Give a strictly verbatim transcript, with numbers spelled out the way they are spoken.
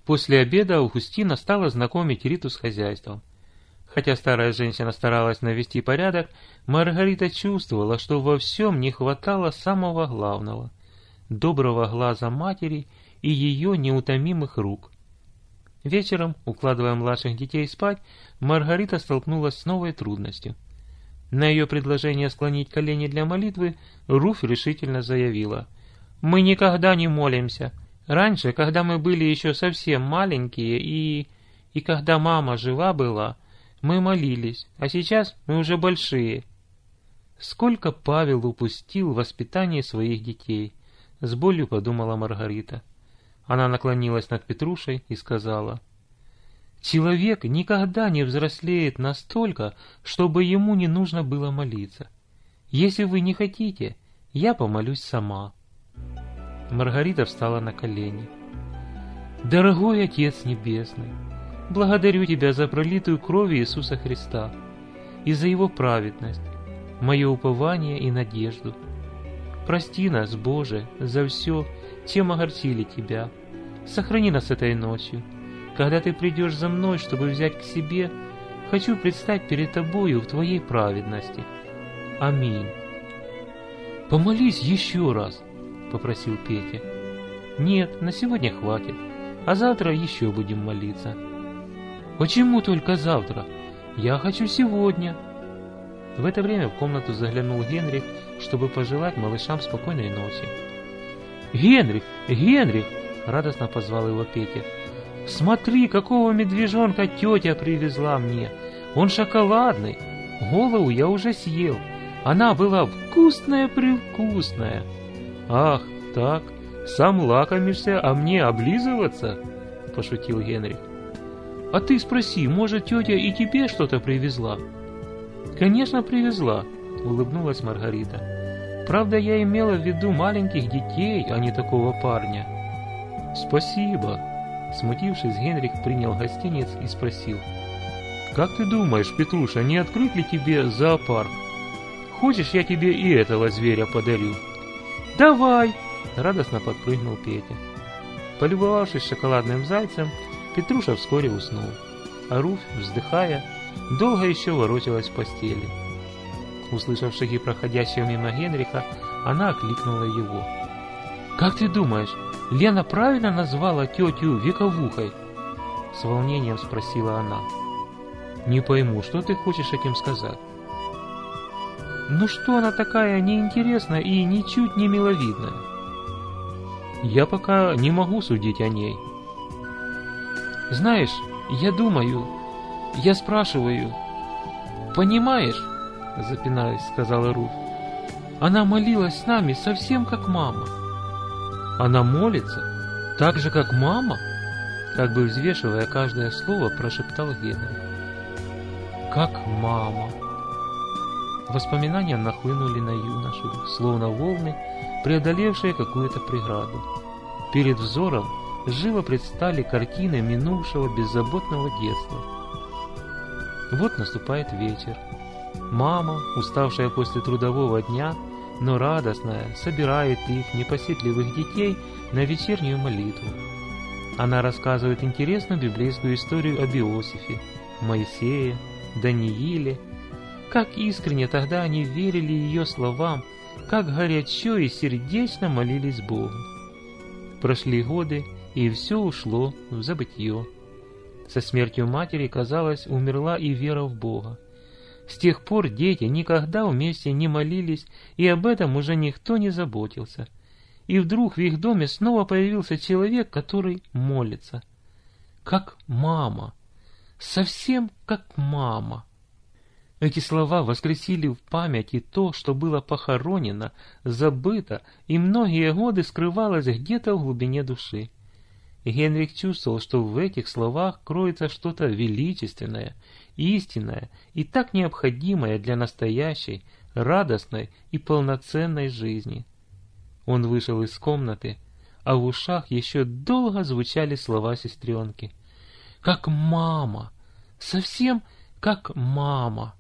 После обеда Августина стала знакомить Риту с хозяйством. Хотя старая женщина старалась навести порядок, Маргарита чувствовала, что во всем не хватало самого главного – доброго глаза матери и ее неутомимых рук. Вечером, укладывая младших детей спать, Маргарита столкнулась с новой трудностью. На ее предложение склонить колени для молитвы Руфь решительно заявила: «Мы никогда не молимся. Раньше, когда мы были еще совсем маленькие и... и когда мама жива была, мы молились, а сейчас мы уже большие». Сколько Павел упустил в воспитании своих детей, с болью подумала Маргарита. Она наклонилась над Петрушей и сказала: «Человек никогда не взрослеет настолько, чтобы ему не нужно было молиться. Если вы не хотите, я помолюсь сама». Маргарита встала на колени. «Дорогой Отец Небесный, благодарю Тебя за пролитую кровь Иисуса Христа и за Его праведность, мое упование и надежду. Прости нас, Боже, за все, чем огорчили Тебя. Сохрани нас этой ночью. Когда Ты придешь за мной, чтобы взять к себе, хочу предстать перед Тобою в Твоей праведности. Аминь». «Помолись еще раз», — попросил Петя. «Нет, на сегодня хватит, а завтра еще будем молиться». «Почему только завтра? Я хочу сегодня». В это время в комнату заглянул Генрих, чтобы пожелать малышам спокойной ночи. «Генрих! Генрих!» — радостно позвал его Петя. «Смотри, какого медвежонка тетя привезла мне! Он шоколадный! Голову я уже съел! Она была вкусная-привкусная!» «Ах, так, сам лакомишься, а мне облизываться?» — пошутил Генрих. «А ты спроси, может, тетя и тебе что-то привезла?» «Конечно, привезла», — улыбнулась Маргарита. «Правда, я имела в виду маленьких детей, а не такого парня». «Спасибо», — смутившись, Генрих принял гостиниц и спросил: «Как ты думаешь, Петруша, не открыть ли тебе зоопарк? Хочешь, я тебе и этого зверя подарю?» «Давай!» — радостно подпрыгнул Петя. Полюбовавшись шоколадным зайцем, Петруша вскоре уснул, а Руфь, вздыхая, долго еще ворочалась в постели. Услышав шаги проходящего мимо Генриха, она окликнула его. «Как ты думаешь, Лена правильно назвала тетю Вековухой?» С волнением спросила она. «Не пойму, что ты хочешь этим сказать?» «Ну что она такая неинтересная и ничуть не миловидная?» «Я пока не могу судить о ней». «Знаешь, я думаю, я спрашиваю, понимаешь?» — запинаясь, сказала Руфь. «Она молилась с нами совсем как мама». «Она молится? Так же, как мама?» Как бы взвешивая каждое слово, прошептал Генрих. «Как мама». Воспоминания нахлынули на юношу, словно волны, преодолевшие какую-то преграду. Перед взором живо предстали картины минувшего беззаботного детства. Вот наступает вечер. Мама, уставшая после трудового дня, но радостная, собирает их, непоседливых детей, на вечернюю молитву. Она рассказывает интересную библейскую историю об Иосифе, Моисее, Данииле. Как искренне тогда они верили ее словам, как горячо и сердечно молились Богу. Прошли годы, и все ушло в забытье. Со смертью матери, казалось, умерла и вера в Бога. С тех пор дети никогда вместе не молились, и об этом уже никто не заботился. И вдруг в их доме снова появился человек, который молится. Как мама. Совсем как мама. Эти слова воскресили в памяти то, что было похоронено, забыто и многие годы скрывалось где-то в глубине души. И Генрих чувствовал, что в этих словах кроется что-то величественное, истинное и так необходимое для настоящей, радостной и полноценной жизни. Он вышел из комнаты, а в ушах еще долго звучали слова сестренки. «Как мама! Совсем как мама!»